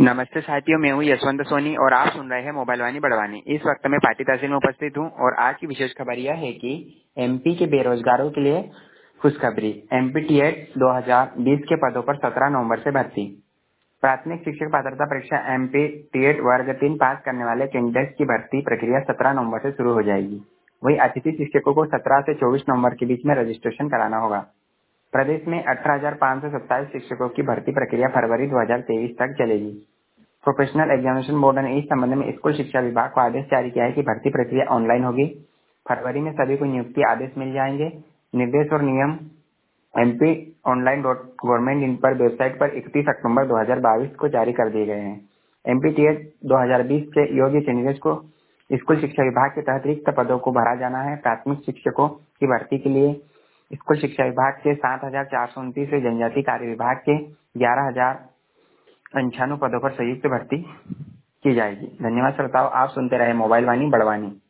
नमस्ते साथियों, मैं हूं यशवंत सोनी और आप सुन रहे हैं मोबाइल वाणी बड़वानी। इस वक्त मैं पाटी तहसील में उपस्थित हूं और आज की विशेष खबर यह है कि एमपी के बेरोजगारों के लिए खुशखबरी। एमपी टीएट 2020 के पदों पर 17 नवंबर से भर्ती। प्राथमिक शिक्षक पात्रता परीक्षा एमपी टीएट वर्ग 3 पास करने वाले कैंडिडेट्स की भर्ती प्रक्रिया 17 नवंबर से शुरू हो जाएगी। वहीं अतिथि शिक्षकों को 17 से 24 नवंबर के बीच में रजिस्ट्रेशन कराना होगा। प्रदेश में 18,527 शिक्षकों की भर्ती प्रक्रिया फरवरी 2023 तक चलेगी। प्रोफेशनल एग्जामिनेशन बोर्ड ने इस संबंध में स्कूल शिक्षा विभाग को आदेश जारी किया है कि भर्ती प्रक्रिया ऑनलाइन होगी। फरवरी में सभी को नियुक्ति आदेश मिल जाएंगे। निर्देश और नियम एमपी ऑनलाइन गवर्नमेंट इन पर वेबसाइट पर 31 अक्टूबर 2022 को जारी कर दिए गए हैं। एमपी टीएट 2020 के योग्य कैंडिडेट्स को स्कूल शिक्षा विभाग के तहत रिक्त पदों को भरा जाना है। प्राथमिक शिक्षकों की भर्ती के लिए स्कूल शिक्षा विभाग के 7,429 से जनजाति कार्य विभाग के 11,095 पदों पर संयुक्त भर्ती की जाएगी। धन्यवाद श्रोताओं, आप सुनते रहे मोबाइल वाणी बड़वानी।